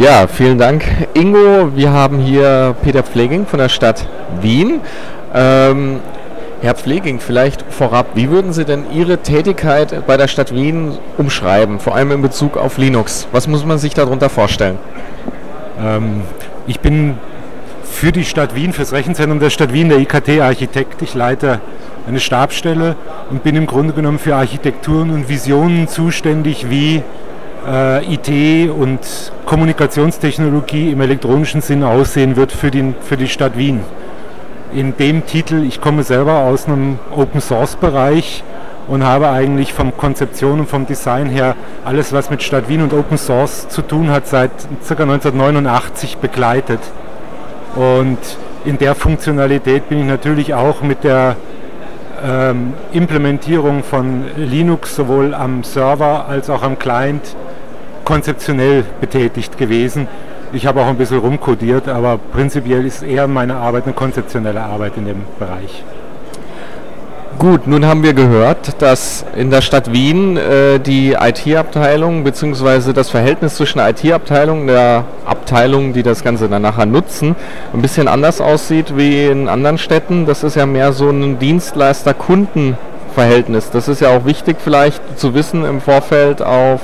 Ja, vielen Dank, Ingo. Wir haben hier Peter Pfleging von der Stadt Wien. Herr Pfleging, vielleicht vorab, wie würden Sie denn Ihre Tätigkeit bei der Stadt Wien umschreiben, vor allem in Bezug auf Linux? Was muss man sich darunter vorstellen? Ich bin für die Stadt Wien, für das Rechenzentrum der Stadt Wien, der IKT-Architekt. Ich leite eine Stabsstelle und bin im Grunde genommen für Architekturen und Visionen zuständig, wie IT und Kommunikationstechnologie im elektronischen Sinne aussehen wird für die Stadt Wien. In dem Titel, ich komme selber aus einem Open-Source-Bereich und habe eigentlich von Konzeption und vom Design her alles, was mit Stadt Wien und Open Source zu tun hat, seit ca. 1989 begleitet. Und in der Funktionalität bin ich natürlich auch mit der Implementierung von Linux sowohl am Server als auch am Client konzeptionell betätigt gewesen. Ich habe auch ein bisschen rumcodiert, aber prinzipiell ist eher meine Arbeit eine konzeptionelle Arbeit in dem Bereich. Gut, nun haben wir gehört, dass in der Stadt Wien die IT-Abteilung bzw. das Verhältnis zwischen der IT-Abteilung und der Abteilung, die das Ganze dann nachher nutzen, ein bisschen anders aussieht wie in anderen Städten. Das ist ja mehr so ein Dienstleister-Kunden-Verhältnis. Das ist ja auch wichtig vielleicht zu wissen im Vorfeld auf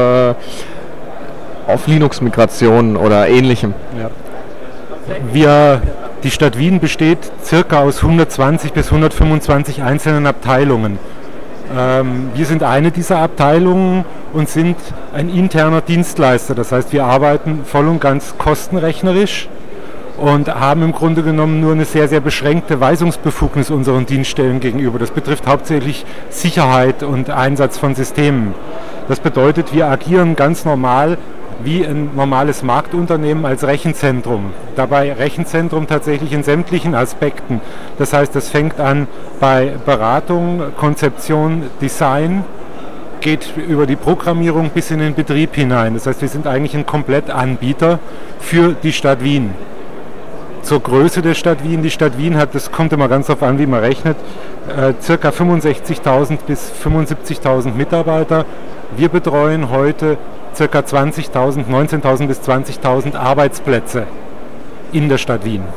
Linux-Migrationen oder Ähnlichem. Ja. Die Stadt Wien besteht circa aus 120 bis 125 einzelnen Abteilungen. Wir sind eine dieser Abteilungen und sind ein interner Dienstleister. Das heißt, wir arbeiten voll und ganz kostenrechnerisch und haben im Grunde genommen nur eine sehr, sehr beschränkte Weisungsbefugnis unseren Dienststellen gegenüber. Das betrifft hauptsächlich Sicherheit und Einsatz von Systemen. Das bedeutet, wir agieren ganz normal wie ein normales Marktunternehmen als Rechenzentrum. Dabei Rechenzentrum tatsächlich in sämtlichen Aspekten. Das heißt, das fängt an bei Beratung, Konzeption, Design, geht über die Programmierung bis in den Betrieb hinein. Das heißt, wir sind eigentlich ein Komplettanbieter für die Stadt Wien. Zur Größe der Stadt Wien. Die Stadt Wien hat, das kommt immer ganz darauf an, wie man rechnet, ca. 65.000 bis 75.000 Mitarbeiter. Wir betreuen heute ca. 19.000 bis 20.000 Arbeitsplätze in der Stadt Wien.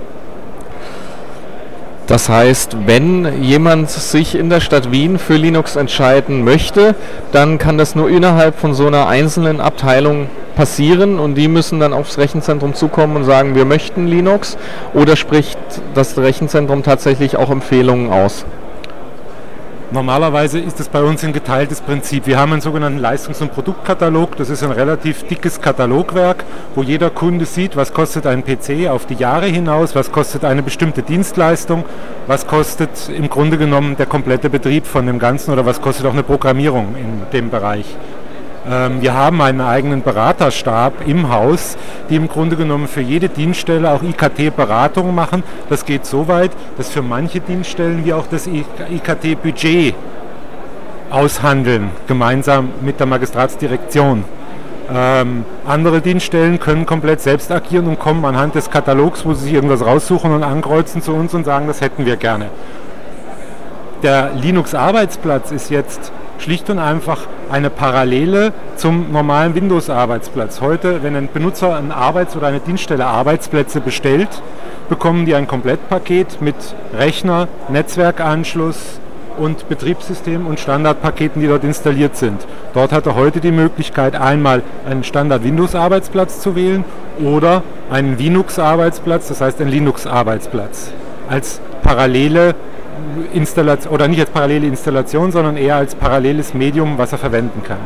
Das heißt, wenn jemand sich in der Stadt Wien für Linux entscheiden möchte, dann kann das nur innerhalb von so einer einzelnen Abteilung passieren und die müssen dann aufs Rechenzentrum zukommen und sagen, wir möchten Linux, oder spricht das Rechenzentrum tatsächlich auch Empfehlungen aus? Normalerweise ist es bei uns ein geteiltes Prinzip. Wir haben einen sogenannten Leistungs- und Produktkatalog. Das ist ein relativ dickes Katalogwerk, wo jeder Kunde sieht, was kostet ein PC auf die Jahre hinaus, was kostet eine bestimmte Dienstleistung, was kostet im Grunde genommen der komplette Betrieb von dem Ganzen oder was kostet auch eine Programmierung in dem Bereich. Wir haben einen eigenen Beraterstab im Haus, die im Grunde genommen für jede Dienststelle auch IKT-Beratung machen. Das geht so weit, dass für manche Dienststellen wir auch das IKT-Budget aushandeln, gemeinsam mit der Magistratsdirektion. Andere Dienststellen können komplett selbst agieren und kommen anhand des Katalogs, wo sie sich irgendwas raussuchen und ankreuzen, zu uns und sagen, das hätten wir gerne. Der Linux-Arbeitsplatz ist jetzt schlicht und einfach eine Parallele zum normalen Windows-Arbeitsplatz. Heute, wenn ein Benutzer eine oder eine Dienststelle Arbeitsplätze bestellt, bekommen die ein Komplettpaket mit Rechner, Netzwerkanschluss und Betriebssystem und Standardpaketen, die dort installiert sind. Dort hat er heute die Möglichkeit, einmal einen Standard-Windows-Arbeitsplatz zu wählen oder einen Linux-Arbeitsplatz, das heißt einen Linux-Arbeitsplatz, als parallele Installation, oder nicht als parallele Installation, sondern eher als paralleles Medium, was er verwenden kann.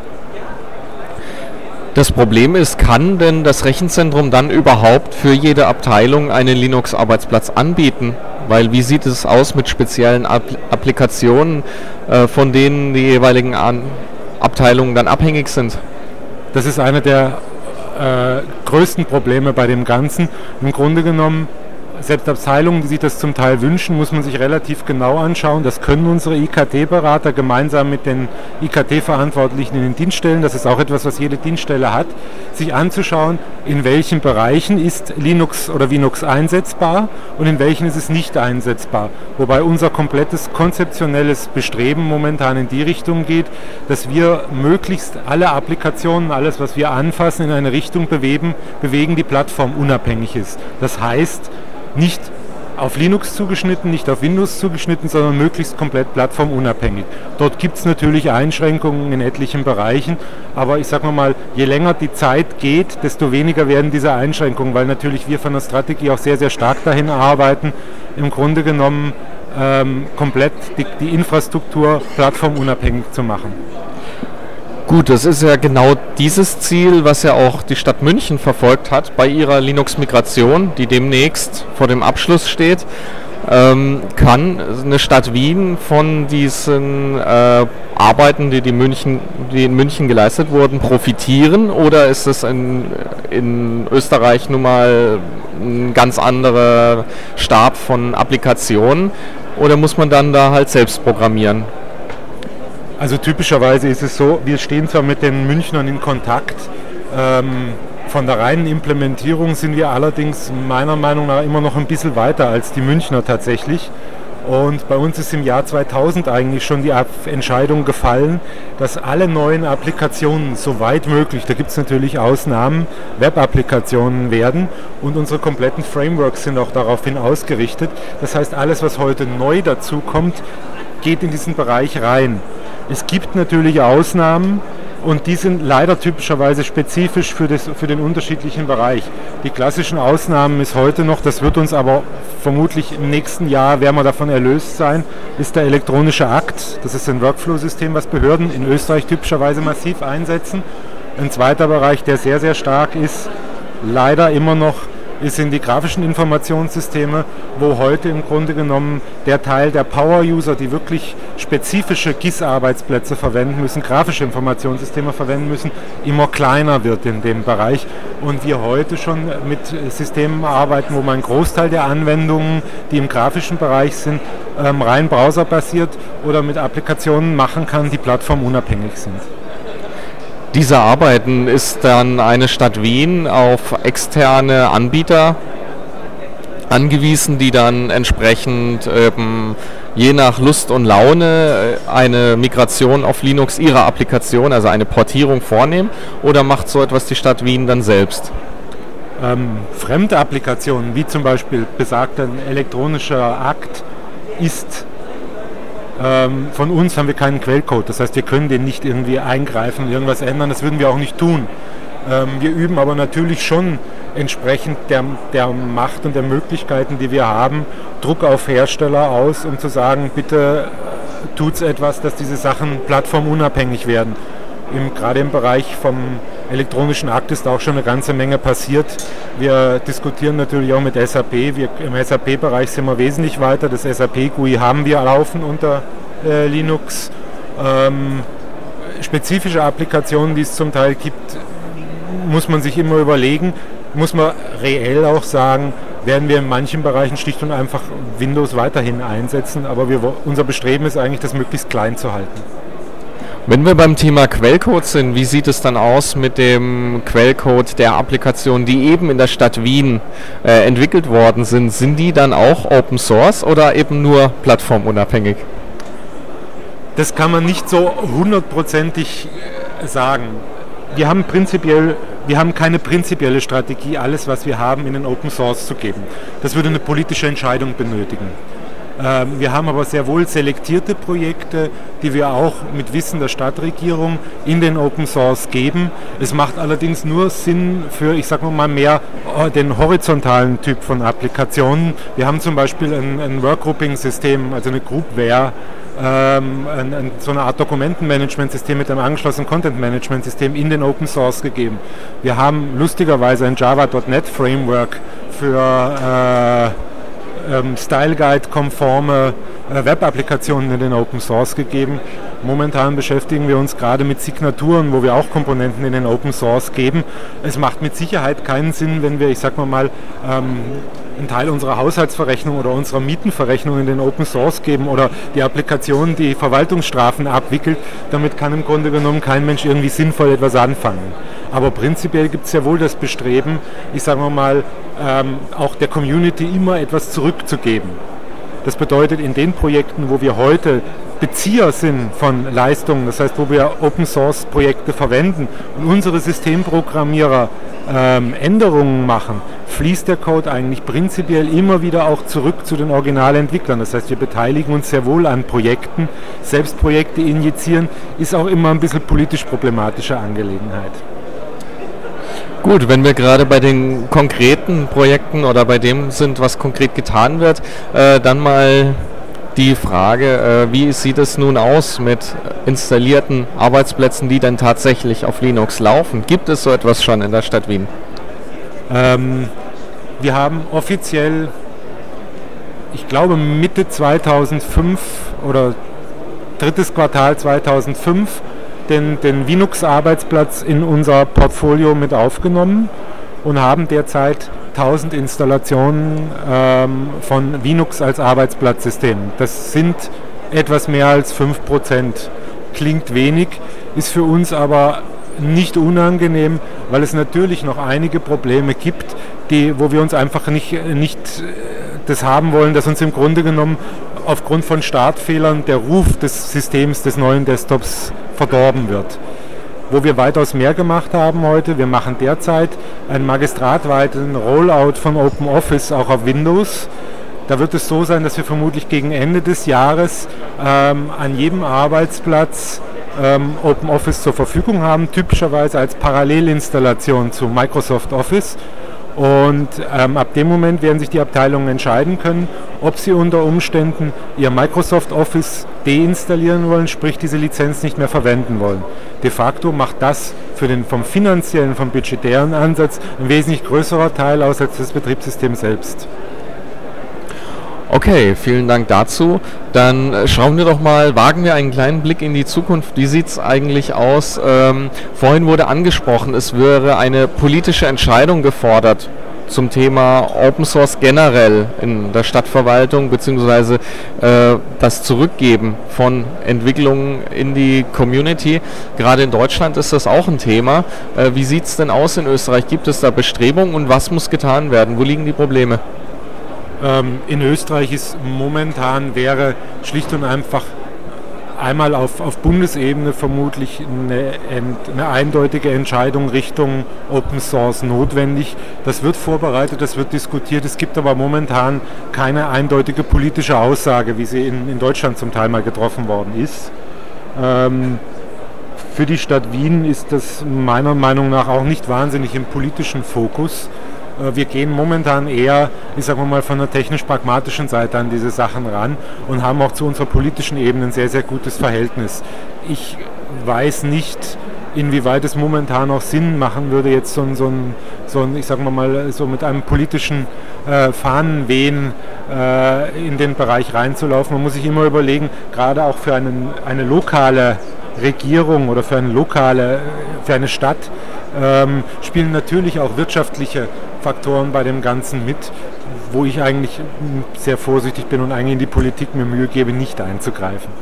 Das Problem ist, kann denn das Rechenzentrum dann überhaupt für jede Abteilung einen Linux-Arbeitsplatz anbieten? Weil wie sieht es aus mit speziellen Applikationen, von denen die jeweiligen Abteilungen dann abhängig sind? Das ist einer der größten Probleme bei dem Ganzen. Im Grunde genommen selbst Abteilungen, die sich das zum Teil wünschen, muss man sich relativ genau anschauen. Das können unsere IKT-Berater gemeinsam mit den IKT-Verantwortlichen in den Dienststellen, das ist auch etwas, was jede Dienststelle hat, sich anzuschauen, in welchen Bereichen ist Linux oder Linux einsetzbar und in welchen ist es nicht einsetzbar. Wobei unser komplettes konzeptionelles Bestreben momentan in die Richtung geht, dass wir möglichst alle Applikationen, alles, was wir anfassen, in eine Richtung bewegen, die plattformunabhängig ist. Das heißt, nicht auf Linux zugeschnitten, nicht auf Windows zugeschnitten, sondern möglichst komplett plattformunabhängig. Dort gibt es natürlich Einschränkungen in etlichen Bereichen, aber ich sage mal, je länger die Zeit geht, desto weniger werden diese Einschränkungen, weil natürlich wir von der Strategie auch sehr, sehr stark dahin arbeiten, im Grunde genommen komplett die Infrastruktur plattformunabhängig zu machen. Gut, das ist ja genau dieses Ziel, was ja auch die Stadt München verfolgt hat bei ihrer Linux-Migration, die demnächst vor dem Abschluss steht. Kann eine Stadt Wien von diesen Arbeiten, die in München geleistet wurden, profitieren, oder ist es in Österreich nun mal ein ganz anderer Stab von Applikationen, oder muss man dann da halt selbst programmieren? Also typischerweise ist es so, wir stehen zwar mit den Münchnern in Kontakt, von der reinen Implementierung sind wir allerdings meiner Meinung nach immer noch ein bisschen weiter als die Münchner tatsächlich. Und bei uns ist im Jahr 2000 eigentlich schon die Entscheidung gefallen, dass alle neuen Applikationen so weit möglich, da gibt es natürlich Ausnahmen, Web-Applikationen werden, und unsere kompletten Frameworks sind auch daraufhin ausgerichtet. Das heißt, alles, was heute neu dazu kommt, geht in diesen Bereich rein. Es gibt natürlich Ausnahmen, und die sind leider typischerweise spezifisch für den unterschiedlichen Bereich. Die klassischen Ausnahmen ist heute noch, das wird uns aber vermutlich im nächsten Jahr, werden wir davon erlöst sein, ist der elektronische Akt. Das ist ein Workflow-System, was Behörden in Österreich typischerweise massiv einsetzen. Ein zweiter Bereich, der sehr, sehr stark ist, leider immer noch, sind die grafischen Informationssysteme, wo heute im Grunde genommen der Teil der Power-User, die wirklich spezifische GIS-Arbeitsplätze verwenden müssen, grafische Informationssysteme verwenden müssen, immer kleiner wird in dem Bereich. Und wir heute schon mit Systemen arbeiten, wo man einen Großteil der Anwendungen, die im grafischen Bereich sind, rein browserbasiert oder mit Applikationen machen kann, die plattformunabhängig sind. Diese Arbeiten ist dann eine Stadt Wien auf externe Anbieter angewiesen, die dann entsprechend je nach Lust und Laune eine Migration auf Linux ihrer Applikation, also eine Portierung vornehmen, oder macht so etwas die Stadt Wien dann selbst? Fremde Applikationen, wie zum Beispiel besagter elektronischer Akt, ist von uns haben wir keinen Quellcode, das heißt, wir können den nicht irgendwie eingreifen, irgendwas ändern, das würden wir auch nicht tun. Wir üben aber natürlich schon entsprechend der Macht und der Möglichkeiten, die wir haben, Druck auf Hersteller aus, um zu sagen, bitte tut's etwas, dass diese Sachen plattformunabhängig werden. Gerade im Bereich vom elektronischen Akt ist auch schon eine ganze Menge passiert. Wir diskutieren natürlich auch mit SAP. Im SAP-Bereich sind wir wesentlich weiter. Das SAP-GUI haben wir laufen unter Linux. Spezifische Applikationen, die es zum Teil gibt, muss man sich immer überlegen. Muss man reell auch sagen, werden wir in manchen Bereichen schlicht und einfach Windows weiterhin einsetzen. Aber unser Bestreben ist eigentlich, das möglichst klein zu halten. Wenn wir beim Thema Quellcode sind, wie sieht es dann aus mit dem Quellcode der Applikationen, die eben in der Stadt Wien entwickelt worden sind? Sind die dann auch Open Source oder eben nur plattformunabhängig? Das kann man nicht so hundertprozentig sagen. Wir haben keine prinzipielle Strategie, alles, was wir haben, in den Open Source zu geben. Das würde eine politische Entscheidung benötigen. Wir haben aber sehr wohl selektierte Projekte, die wir auch mit Wissen der Stadtregierung in den Open Source geben. Es macht allerdings nur Sinn für, ich sage mal mehr, den horizontalen Typ von Applikationen. Wir haben zum Beispiel ein Workgrouping-System, also eine Groupware, so eine Art Dokumentenmanagement-System mit einem angeschlossenen Content-Management-System in den Open Source gegeben. Wir haben lustigerweise ein Java.NET-Framework für Style Guide-konforme Web-Applikationen in den Open Source gegeben. Momentan beschäftigen wir uns gerade mit Signaturen, wo wir auch Komponenten in den Open Source geben. Es macht mit Sicherheit keinen Sinn, wenn wir, ich sag mal, einen Teil unserer Haushaltsverrechnung oder unserer Mietenverrechnung in den Open Source geben oder die Applikation, die Verwaltungsstrafen abwickelt. Damit kann im Grunde genommen kein Mensch irgendwie sinnvoll etwas anfangen. Aber prinzipiell gibt es ja wohl das Bestreben, ich sage mal, auch der Community immer etwas zurückzugeben. Das bedeutet, in den Projekten, wo wir heute Bezieher sind von Leistungen, das heißt, wo wir Open-Source-Projekte verwenden und unsere Systemprogrammierer Änderungen machen, fließt der Code eigentlich prinzipiell immer wieder auch zurück zu den Originalentwicklern. Das heißt, wir beteiligen uns sehr wohl an Projekten. Selbst Projekte injizieren ist auch immer ein bisschen politisch problematische Angelegenheit. Gut, wenn wir gerade bei den konkreten Projekten oder bei dem sind, was konkret getan wird, dann mal die Frage, wie sieht es nun aus mit installierten Arbeitsplätzen, die dann tatsächlich auf Linux laufen? Gibt es so etwas schon in der Stadt Wien? Wir haben offiziell, ich glaube Mitte 2005 oder drittes Quartal 2005 den Linux-Arbeitsplatz in unser Portfolio mit aufgenommen und haben derzeit 1000 Installationen von Linux als Arbeitsplatzsystem. Das sind etwas mehr als 5%. Klingt wenig, ist für uns aber nicht unangenehm, weil es natürlich noch einige Probleme gibt, wo wir uns einfach nicht das haben wollen, dass uns im Grunde genommen aufgrund von Startfehlern der Ruf des Systems des neuen Desktops verdorben wird. Wo wir weitaus mehr gemacht haben heute, wir machen derzeit einen magistratweiten Rollout von OpenOffice auch auf Windows. Da wird es so sein, dass wir vermutlich gegen Ende des Jahres an jedem Arbeitsplatz OpenOffice zur Verfügung haben, typischerweise als Parallelinstallation zu Microsoft Office. Und ab dem Moment werden sich die Abteilungen entscheiden können, ob sie unter Umständen ihr Microsoft Office deinstallieren wollen, sprich diese Lizenz nicht mehr verwenden wollen. De facto macht das für den vom finanziellen, vom budgetären Ansatz ein wesentlich größerer Teil aus als das Betriebssystem selbst. Okay, vielen Dank dazu. Dann schauen wir doch mal, wagen wir einen kleinen Blick in die Zukunft. Wie sieht es eigentlich aus? Vorhin wurde angesprochen, es wäre eine politische Entscheidung gefordert zum Thema Open Source generell in der Stadtverwaltung, beziehungsweise das Zurückgeben von Entwicklungen in die Community. Gerade in Deutschland ist das auch ein Thema. Wie sieht es denn aus in Österreich? Gibt es da Bestrebungen und was muss getan werden? Wo liegen die Probleme? In Österreich wäre schlicht und einfach einmal auf Bundesebene vermutlich eine eindeutige Entscheidung Richtung Open Source notwendig. Das wird vorbereitet, das wird diskutiert. Es gibt aber momentan keine eindeutige politische Aussage, wie sie in Deutschland zum Teil mal getroffen worden ist. Für die Stadt Wien ist das meiner Meinung nach auch nicht wahnsinnig im politischen Fokus. Wir gehen momentan eher, ich sage mal, von der technisch-pragmatischen Seite an diese Sachen ran und haben auch zu unserer politischen Ebene ein sehr, sehr gutes Verhältnis. Ich weiß nicht, inwieweit es momentan auch Sinn machen würde, jetzt so ein ich sage mal, so mit einem politischen Fahnenwehen in den Bereich reinzulaufen. Man muss sich immer überlegen, gerade auch für eine lokale Regierung oder für eine Stadt, spielen natürlich auch wirtschaftliche Faktoren bei dem Ganzen mit, wo ich eigentlich sehr vorsichtig bin und eigentlich in die Politik mir Mühe gebe, nicht einzugreifen.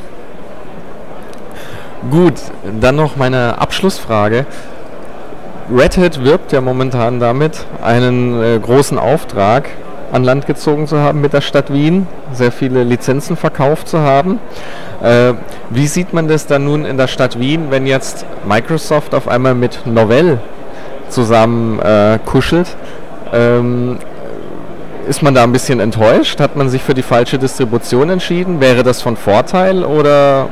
Gut, dann noch meine Abschlussfrage. Red Hat wirbt ja momentan damit, einen großen Auftrag an Land gezogen zu haben mit der Stadt Wien, sehr viele Lizenzen verkauft zu haben. Wie sieht man das dann nun in der Stadt Wien, wenn jetzt Microsoft auf einmal mit Novell zusammen kuschelt? Ist man da ein bisschen enttäuscht? Hat man sich für die falsche Distribution entschieden? Wäre das von Vorteil oder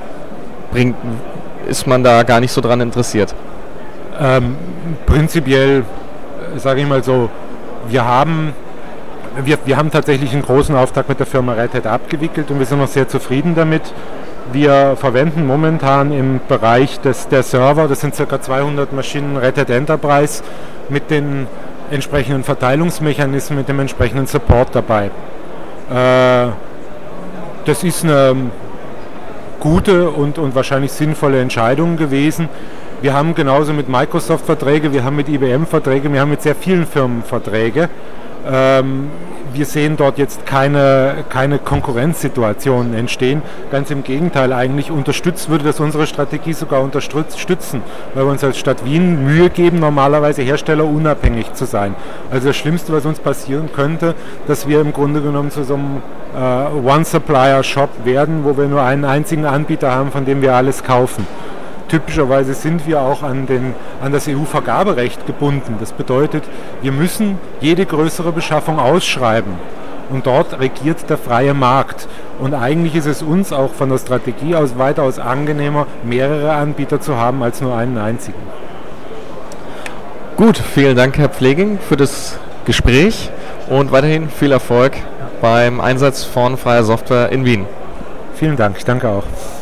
ist man da gar nicht so dran interessiert? Prinzipiell, sage ich mal so, wir haben tatsächlich einen großen Auftrag mit der Firma Red Hat abgewickelt und wir sind noch sehr zufrieden damit. Wir verwenden momentan im Bereich der Server, das sind ca. 200 Maschinen Red Hat Enterprise mit den entsprechenden Verteilungsmechanismen, mit dem entsprechenden Support dabei. Das ist eine gute und wahrscheinlich sinnvolle Entscheidungen gewesen. Wir haben genauso mit Microsoft Verträge, wir haben mit IBM Verträge, wir haben mit sehr vielen Firmen Verträge. Wir sehen dort jetzt keine Konkurrenzsituationen entstehen. Ganz im Gegenteil, eigentlich würde das unsere Strategie sogar unterstützen, weil wir uns als Stadt Wien Mühe geben, normalerweise herstellerunabhängig zu sein. Also das Schlimmste, was uns passieren könnte, dass wir im Grunde genommen zu so einem One-Supplier-Shop werden, wo wir nur einen einzigen Anbieter haben, von dem wir alles kaufen. Typischerweise sind wir auch an das EU-Vergaberecht gebunden. Das bedeutet, wir müssen jede größere Beschaffung ausschreiben. Und dort regiert der freie Markt. Und eigentlich ist es uns auch von der Strategie aus weitaus angenehmer, mehrere Anbieter zu haben als nur einen einzigen. Gut, vielen Dank, Herr Pfleging, für das Gespräch und weiterhin viel Erfolg beim Einsatz von freier Software in Wien. Vielen Dank, ich danke auch.